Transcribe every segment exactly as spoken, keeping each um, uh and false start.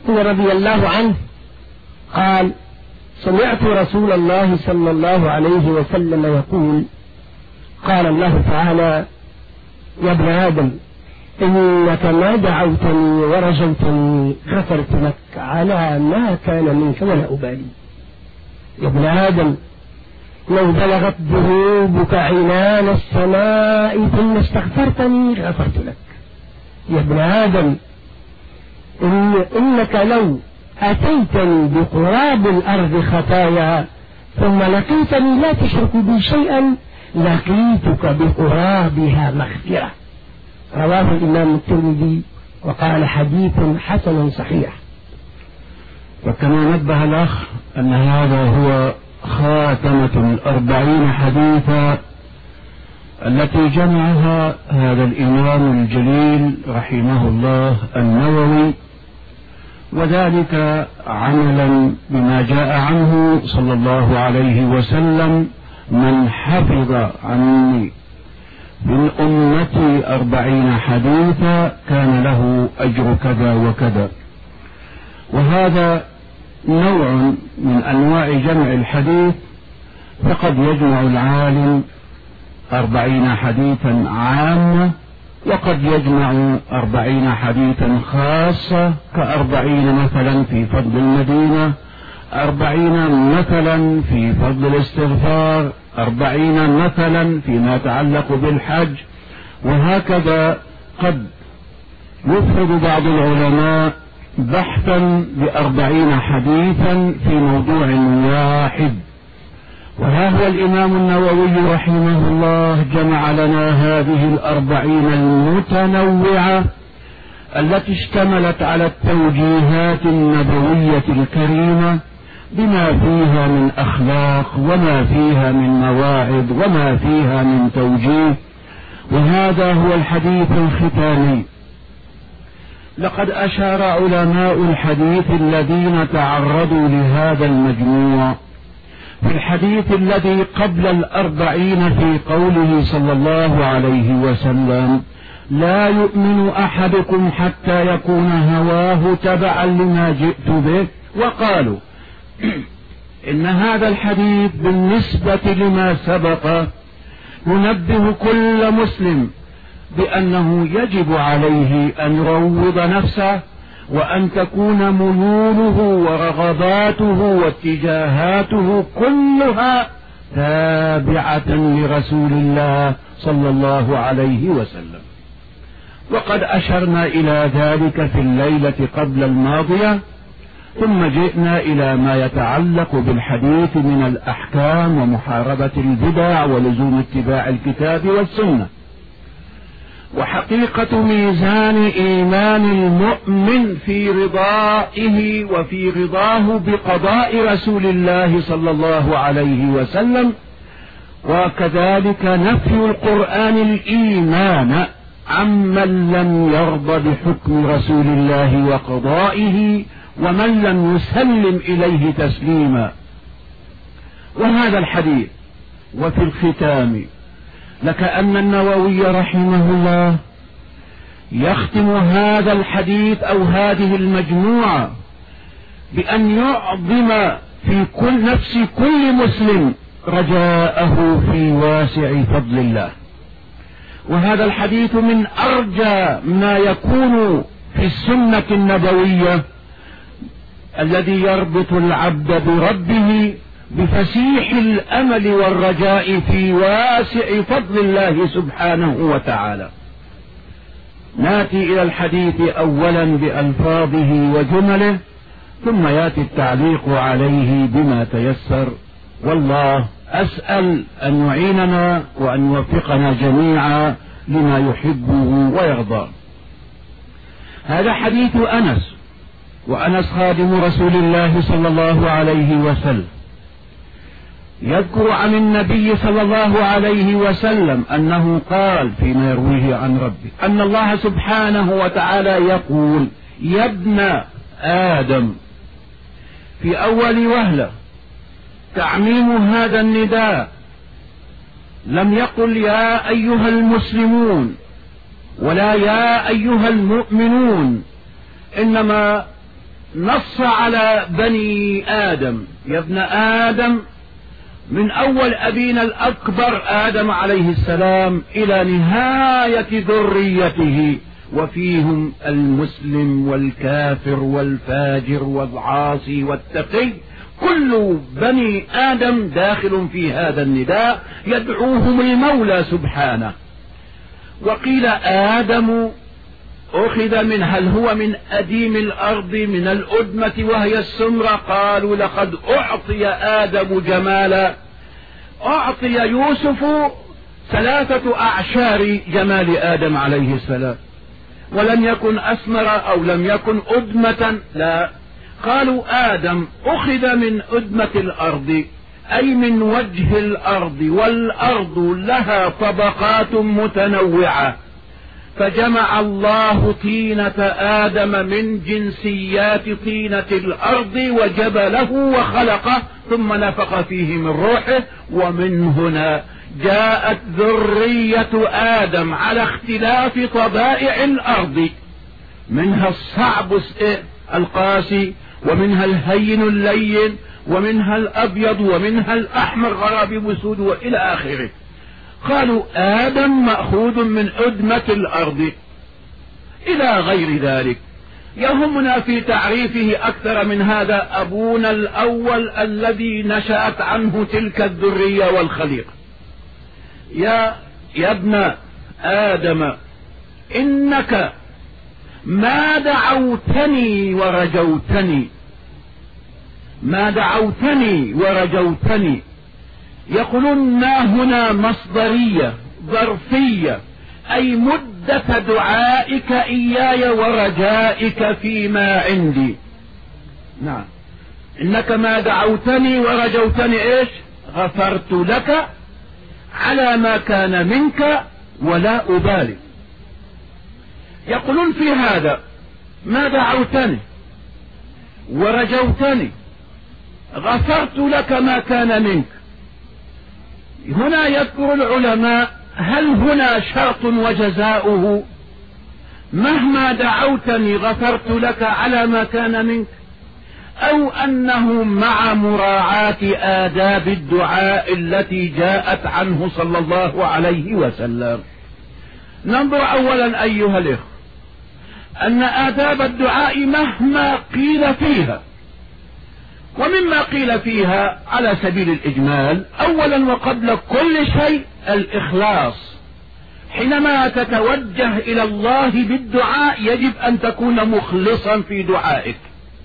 رضي الله عنه قال: سمعت رسول الله صلى الله عليه وسلم يقول: قال الله تعالى: يا ابن آدم إنك ما دعوتني ورجوتني غفرت لك على ما كان منك ولا أبالي. يا ابن آدم لو بلغت ذنوبك عنان السماء ثم استغفرتني غفرت لك. يا ابن آدم إن إنك لو أتيتني بقراب الأرض خطايا ثم لقيتني لا تشرك بي شيئا لقيتك بقرابها مغفرة. رواه الإمام الترمذي وقال: حديث حسن صحيح. وكما نبه الأخ أن هذا هو خاتمة الأربعين حديثا التي جمعها هذا الإمام الجليل رحمه الله النووي، وذلك عملا بما جاء عنه صلى الله عليه وسلم: من حفظ عني من أمتي أربعين حديثا كان له أجر كذا وكذا. وهذا نوع من أنواع جمع الحديث، فقد يجمع العالم أربعين حديثا عامة، وقد يجمع أربعين حديثا خاصة، كأربعين مثلا في فضل المدينة، أربعين مثلا في فضل الاستغفار، أربعين مثلا فيما يتعلق بالحج، وهكذا قد يفرد بعض العلماء بحثا بأربعين حديثا في موضوع واحد. وها هو الإمام النووي رحمه الله جمع لنا هذه الأربعين المتنوعة التي اشتملت على التوجيهات النبوية الكريمة بما فيها من أخلاق وما فيها من مواعظ وما فيها من توجيه. وهذا هو الحديث الختامي. لقد أشار علماء الحديث الذين تعرضوا لهذا المجموع في الحديث الذي قبل الأربعين في قوله صلى الله عليه وسلم: لا يؤمن أحدكم حتى يكون هواه تبعا لما جئت به. وقالوا إن هذا الحديث بالنسبة لما سبق ينبه كل مسلم بأنه يجب عليه أن يروض نفسه، وأن تكون ميوله ورغباته واتجاهاته كلها تابعة لرسول الله صلى الله عليه وسلم. وقد أشرنا إلى ذلك في الليلة قبل الماضية، ثم جئنا إلى ما يتعلق بالحديث من الأحكام ومحاربة البدع ولزوم اتباع الكتاب والسنة. وحقيقة ميزان إيمان المؤمن في رضائه وفي رضاه بقضاء رسول الله صلى الله عليه وسلم، وكذلك نفي القرآن الإيمان عمن لم يرضى بحكم رسول الله وقضائه ومن لم يسلم إليه تسليما. وهذا الحديث وفي الختام لكأن النووي رحمه الله يختم هذا الحديث أو هذه المجموعة بأن يعظم في كل نفس كل مسلم رجاءه في واسع فضل الله. وهذا الحديث من أرجى ما يكون في السنة النبوية الذي يربط العبد بربه بفسيح الأمل والرجاء في واسع فضل الله سبحانه وتعالى. ناتي إلى الحديث أولا بألفاظه وجمله، ثم يأتي التعليق عليه بما تيسر. والله أسأل أن يعيننا وأن يوفقنا جميعا لما يحبه ويرضى. هذا حديث أنس، وأنس خادم رسول الله صلى الله عليه وسلم، يذكر عن النبي صلى الله عليه وسلم أنه قال فيما يرويه عن ربه أن الله سبحانه وتعالى يقول: يا ابن آدم. في أول وهلة تعميم هذا النداء، لم يقل يا أيها المسلمون ولا يا أيها المؤمنون، إنما نص على بني آدم: يا ابن آدم، من أول أبينا الأكبر آدم عليه السلام إلى نهاية ذريته، وفيهم المسلم والكافر والفاجر والعاصي والتقي، كل بني آدم داخل في هذا النداء يدعوهم المولى سبحانه. وقيل آدم أخذ من، هل هو من أديم الأرض من الأدمة وهي السمرة؟ قالوا لقد أعطي آدم جمالا، أعطي يوسف ثلاثة أعشار جمال آدم عليه السلام، ولم يكن أسمر أو لم يكن أدمة، لا، قالوا آدم أخذ من أدمة الأرض، أي من وجه الأرض، والأرض لها طبقات متنوعة، فجمع الله طينة آدم من جنسيات طينة الأرض وجبله وخلقه ثم نفخ فيه من روحه، ومن هنا جاءت ذرية آدم على اختلاف طبائع الأرض، منها الصعب القاسي، ومنها الهين اللين، ومنها الأبيض، ومنها الأحمر غرابيب وسود وإلى آخره. قالوا آدم مأخوذ من أدمة الأرض إلى غير ذلك. يهمنا في تعريفه أكثر من هذا أبونا الأول الذي نشأت عنه تلك الذرية والخليقة. يا يا ابن آدم، إنك ما دعوتني ورجوتني، ما دعوتني ورجوتني، يقولون ما هنا مصدرية ظرفية، أي مدة دعائك إياي ورجائك فيما عندي. نعم، إنك ما دعوتني ورجوتني إيش؟ غفرت لك على ما كان منك ولا أبالي. يقولون في هذا ما دعوتني ورجوتني غفرت لك ما كان منك. هنا يذكر العلماء هل هنا شرط وجزاؤه مهما دعوتني غفرت لك على ما كان منك، أو أنه مع مراعاة آداب الدعاء التي جاءت عنه صلى الله عليه وسلم؟ ننظر أولا أيها الإخوة أن آداب الدعاء مهما قيل فيها، ومما قيل فيها على سبيل الإجمال أولا وقبل كل شيء الإخلاص. حينما تتوجه إلى الله بالدعاء يجب أن تكون مخلصا في دعائك.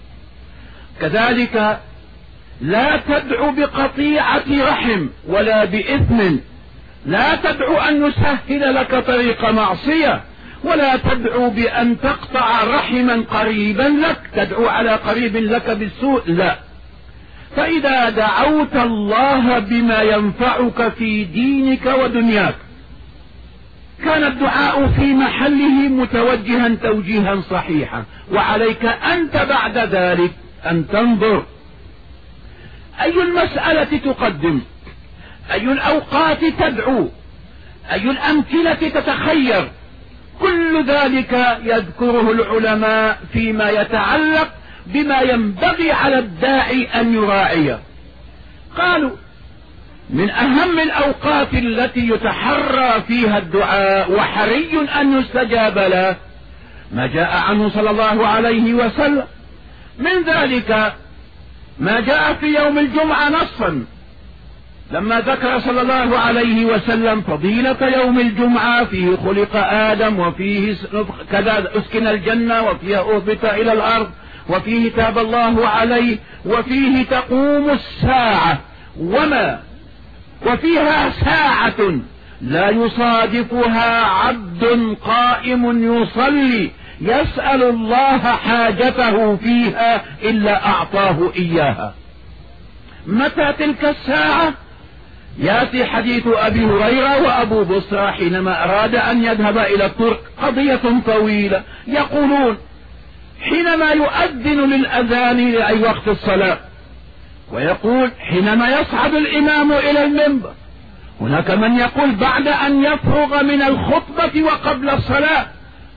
كذلك لا تدعو بقطيعة رحم ولا بإثم، لا تدعو أن يسهل لك طريق معصية، ولا تدعو بأن تقطع رحما قريبا لك، تدعو على قريب لك بالسوء، لا. فإذا دعوت الله بما ينفعك في دينك ودنياك كان الدعاء في محله متوجها توجيها صحيحا، وعليك أنت بعد ذلك أن تنظر أي المسألة تقدم، أي الأوقات تدعو، أي الأمثلة تتخير. كل ذلك يذكره العلماء فيما يتعلق بما ينبغي على الداعي أن يراعيه. قالوا من أهم الأوقات التي يتحرى فيها الدعاء وحري أن يستجاب له ما جاء عنه صلى الله عليه وسلم، من ذلك ما جاء في يوم الجمعة نصا، لما ذكر صلى الله عليه وسلم فضيلة يوم الجمعة، فيه خلق آدم، وفيه كذا أسكن الجنة، وفيه أهبط إلى الأرض، وفيه تاب الله عليه، وفيه تقوم الساعة، وما وفيها ساعة لا يصادفها عبد قائم يصلي يسأل الله حاجته فيها إلا أعطاه إياها. متى تلك الساعة؟ يأتي حديث أبي هريرة وأبو بصرى حينما أراد أن يذهب إلى الطرق، قضية طويلة، يقولون حينما يؤذن للأذان لأي وقت الصلاة، ويقول حينما يصعد الإمام إلى المنبر، هناك من يقول بعد أن يفرغ من الخطبة وقبل الصلاة،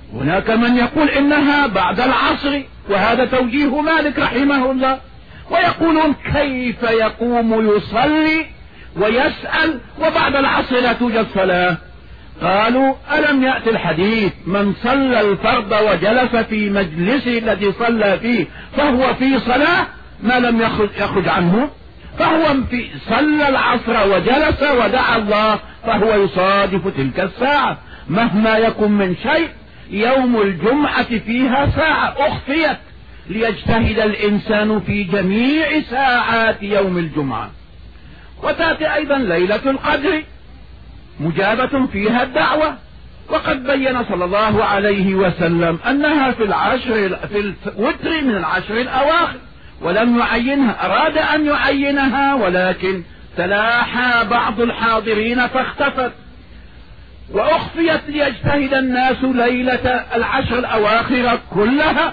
هناك من يقول إنها بعد العصر، وهذا توجيه مالك رحمه الله. ويقولون كيف يقوم يصلي ويسأل وبعد العصر لا توجد صلاة؟ قالوا ألم يأتي الحديث من صلى الفرض وجلس في مجلسه الذي صلى فيه فهو في صلاة ما لم يخرج, يخرج عنه، فهو في صلى العصر وجلس ودعا الله فهو يصادف تلك الساعة مهما يكن من شيء. يوم الجمعة فيها ساعة أخفيت ليجتهد الإنسان في جميع ساعات يوم الجمعة. وتأتي أيضا ليلة القدر مجابة فيها الدعوة، وقد بين صلى الله عليه وسلم أنها في العشر في الوتر من العشر الأواخر، ولم يعينها، أراد أن يعينها ولكن تلاحى بعض الحاضرين فاختفت وأخفيت ليجتهد الناس ليلة العشر الأواخر كلها.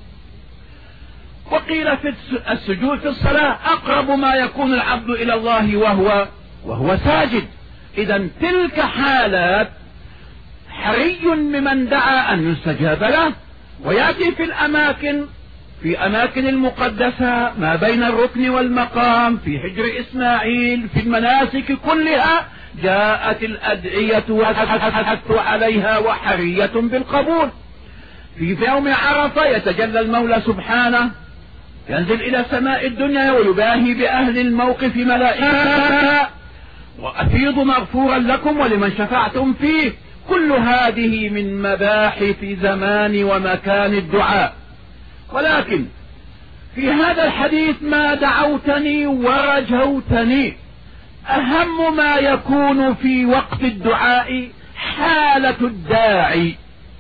وقيل في السجود في الصلاة أقرب ما يكون العبد إلى الله وهو وهو ساجد. إذا تلك حالات حري بمن دعا أن يستجاب له. ويأتي في الأماكن في أماكن المقدسة ما بين الركن والمقام، في حجر إسماعيل، في المناسك كلها جاءت الأدعية والحث عليها وحرية بالقبول. في يوم عرفة يتجلى المولى سبحانه، ينزل إلى سماء الدنيا ويباهي بأهل الموقف ملائكة وأفيض مغفورا لكم ولمن شفعتم فيه. كل هذه من مباحث زمان ومكان الدعاء. ولكن في هذا الحديث ما دعوتني ورجوتني أهم ما يكون في وقت الدعاء حالة الداعي،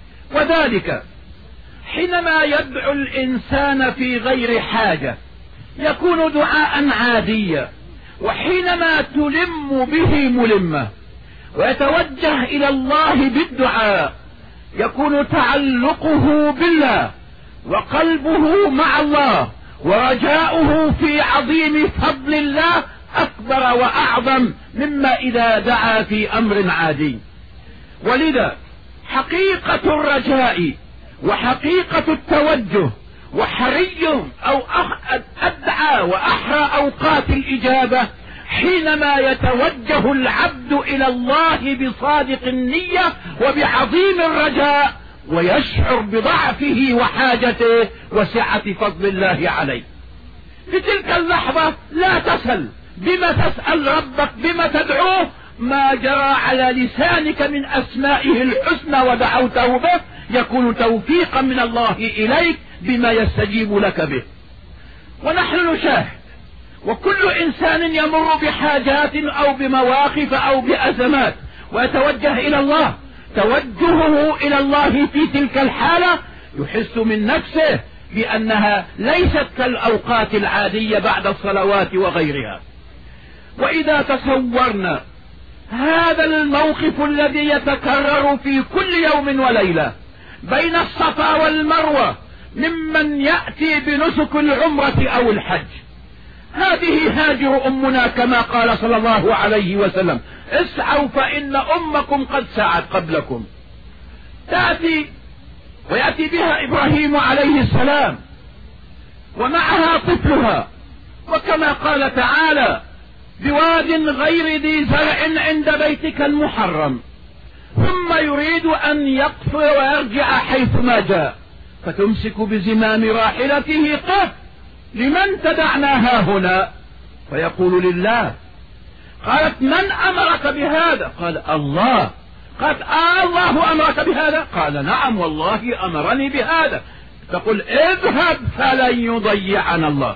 وذلك حينما يدعو الإنسان في غير حاجة يكون دعاء عاديا، وحينما تلم به ملمة ويتوجه إلى الله بالدعاء يكون تعلقه بالله وقلبه مع الله ورجاؤه في عظيم فضل الله أكبر وأعظم مما إذا دعا في أمر عادي. ولذا حقيقة الرجاء وحقيقة التوجه وحري أو أدعى وأحرى أوقات الإجابة حينما يتوجه العبد إلى الله بصادق النية وبعظيم الرجاء ويشعر بضعفه وحاجته وسعة فضل الله عليه. في تلك اللحظة لا تسل بما تسأل ربك، بما تدعوه، ما جرى على لسانك من أسمائه الحسنى ودعوته به يكون توفيقا من الله إليك بما يستجيب لك به. ونحن نشاهد وكل إنسان يمر بحاجات أو بمواقف أو بأزمات ويتوجه إلى الله، توجهه إلى الله في تلك الحالة يحس من نفسه بأنها ليست كالأوقات العادية بعد الصلوات وغيرها. وإذا تصورنا هذا الموقف الذي يتكرر في كل يوم وليلة بين الصفا والمروة ممن يأتي بنسك العمرة أو الحج، هذه هاجر أمنا كما قال صلى الله عليه وسلم اسعوا فإن أمكم قد سعت قبلكم. تأتي ويأتي بها إبراهيم عليه السلام ومعها طفلها، وكما قال تعالى بواد غير ذي زرع عند بيتك المحرم، ثم يريد أن يقفر ويرجع حيث ما جاء فتمسك بزمام راحلته قف لمن تدعناها هنا؟ فيقول لله. قالت من أمرك بهذا؟ قال الله. قالت آه الله أمرك بهذا؟ قال نعم والله أمرني بهذا. تقول اذهب فلن يضيعنا الله.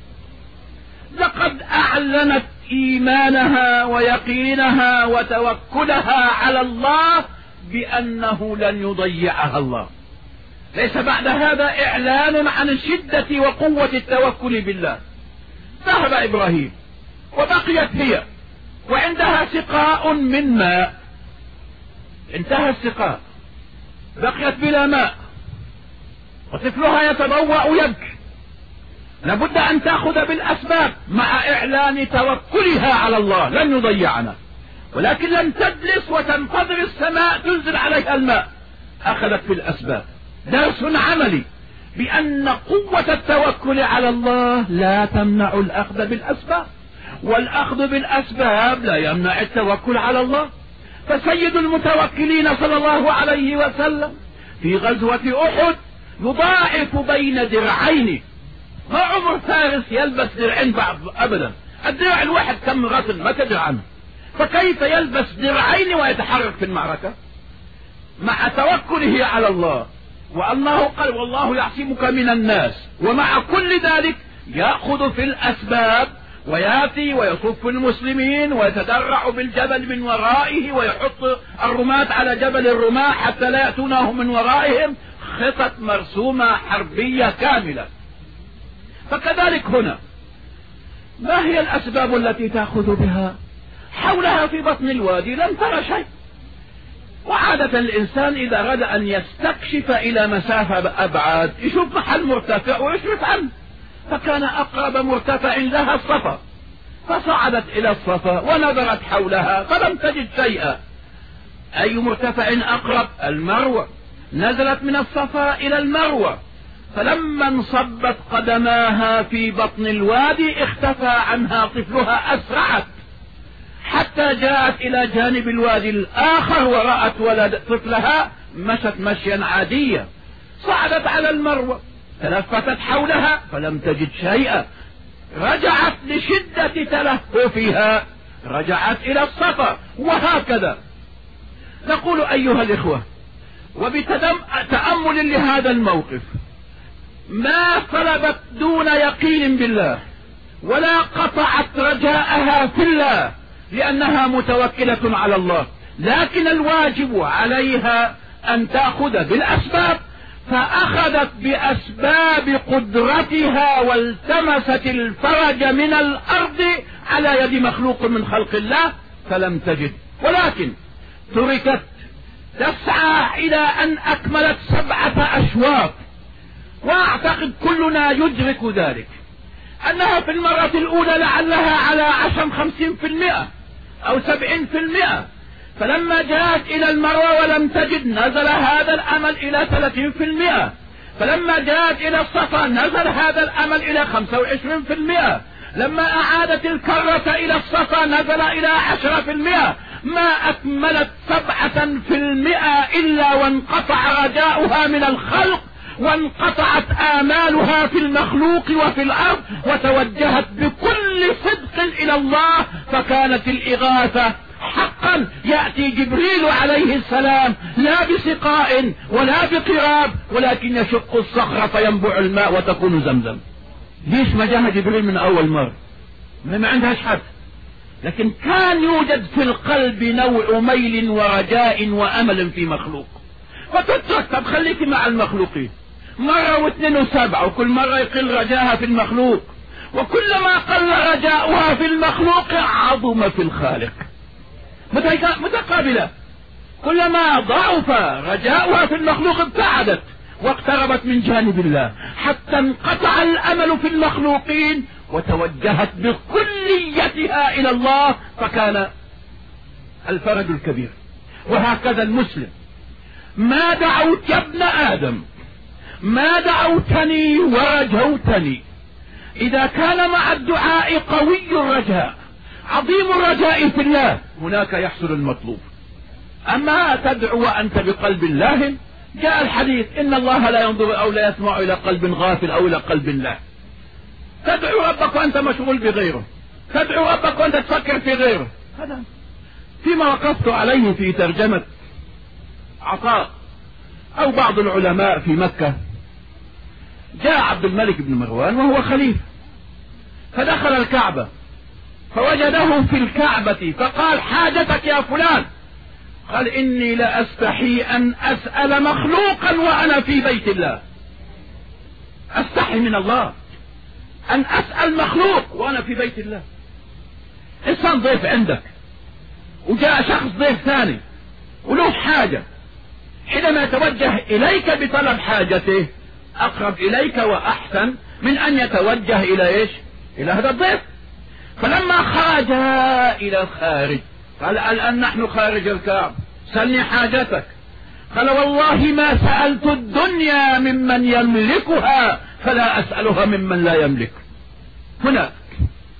لقد أعلنت إيمانها ويقينها وتوكلها على الله بأنه لن يضيعها الله. ليس بعد هذا إعلان عن شدة وقوة التوكل بالله. ذهب إبراهيم وبقيت هي وعندها سقاء من ماء، انتهى السقاء، بقيت بلا ماء، وطفلها يتضوأ يبكي. لابد أن تأخذ بالأسباب مع إعلان توكلها على الله لن يضيعنا، ولكن لم تجلس وتنتظر السماء تنزل عليها الماء، أخذت في الأسباب. درس عملي بأن قوة التوكل على الله لا تمنع الأخذ بالأسباب، والأخذ بالأسباب لا يمنع التوكل على الله. فسيد المتوكلين صلى الله عليه وسلم في غزوة أحد يضاعف بين درعين. ما عمر فارس يلبس درعين بعض أبدا، الدرع الواحد كم غسل ما تدري عنه، فكيف يلبس درعين ويتحرك في المعركة مع توكله على الله، وأنه قال والله يعصمك من الناس، ومع كل ذلك يأخذ في الأسباب ويأتي ويصف المسلمين ويتدرع بالجبل من ورائه ويحط الرماة على جبل الرماة حتى لا يأتونه من ورائهم، خطط مرسومة حربية كاملة. فكذلك هنا ما هي الأسباب التي تأخذ بها؟ حولها في بطن الوادي لم ترى شيء، وعادة الإنسان إذا أراد أن يستكشف إلى مسافة أبعد يشوف محل مرتفع ويشرف عنه، فكان أقرب مرتفع لها الصفا، فصعدت إلى الصفا ونظرت حولها فلم تجد شيئا. أي مرتفع أقرب؟ المروة. نزلت من الصفا إلى المروة، فلما انصبت قدماها في بطن الوادي اختفى عنها طفلها، أسرعت حتى جاءت إلى جانب الوادي الآخر ورأت ولد طفلها، مشت مشيا عاديا. صعدت على المروة تلفتت حولها فلم تجد شيئا، رجعت لشدة تلهفها، رجعت إلى الصفا، وهكذا. نقول أيها الإخوة وبتأمل لهذا الموقف، ما طلبت دون يقين بالله ولا قطعت رجاءها في الله لأنها متوكلة على الله، لكن الواجب عليها أن تأخذ بالأسباب، فأخذت بأسباب قدرتها والتمست الفرج من الأرض على يد مخلوق من خلق الله فلم تجد، ولكن تركت تسعى إلى أن أكملت سبعة أشواط. وأعتقد كلنا يدرك ذلك، أنها في المرة الأولى لعلها على عشم خمسين في المئة أو سبعين في المئة، فلما جاءت إلى المروة ولم تجد نزل هذا الأمل إلى ثلاثين في المئة، فلما جاءت إلى الصفا نزل هذا الأمل إلى خمسة وعشرين في المئة، لما أعادت الكرة إلى الصفا نزل إلى عشرة في المئة. ما أكملت سبعة في المئة إلا وانقطع رجاؤها من الخلق، وانقطعت آمالها في المخلوق وفي الأرض، وتوجهت بكل صدق إلى الله، فكانت الإغاثة حقا. يأتي جبريل عليه السلام لا بسقاء ولا بقراب، ولكن يشق الصخرة فينبع الماء وتكون زمزم. ليش ما جاء جبريل من أول مرة؟ ما عندهاش حد، لكن كان يوجد في القلب نوع ميل ورجاء وأمل في مخلوق، فتترك. طب خليك مع المخلوقين مرة واثنين وسبعة، وكل مرة يقل رجاها في المخلوق، وكلما قل رجاؤها في المخلوق عظم في الخالق. متقابلة، كلما ضعف رجاؤها في المخلوق ابتعدت واقتربت من جانب الله، حتى انقطع الأمل في المخلوقين وتوجهت بكليتها إلى الله، فكان الفرج الكبير. وهكذا المسلم، ما دعوت يا ابن آدم، ما دعوتني ورجوتني، إذا كان مع الدعاء قوي الرجاء عظيم الرجاء في الله هناك يحصل المطلوب. أما تدعو وأنت بقلب لاهٍ، جاء الحديث إن الله لا ينظر أو لا يسمع إلى قلب غافل أو إلى قلب لاهٍ. تدعو ربك وأنت مشغول بغيره، تدعو ربك وأنت تفكر في غيره. هذا فيما وقفت عليه في ترجمة عطاء أو بعض العلماء في مكة، جاء عبد الملك بن مروان وهو خليفة، فدخل الكعبة فوجده في الكعبة فقال حاجتك يا فلان؟ قال إني لأستحي أن أسأل مخلوقا وأنا في بيت الله، أستحي من الله أن أسأل مخلوق وأنا في بيت الله. إنسان ضيف عندك وجاء شخص ضيف ثاني وله حاجة، حينما يتوجه إليك بطلب حاجته أقرب إليك وأحسن من أن يتوجه إلى إيش؟ إلى هذا الضيف. فلما خرج إلى الخارج قال الآن نحن خارج الكعبة، سلني حاجتك. قال والله ما سألت الدنيا ممن يملكها فلا أسألها ممن لا يملك. هنا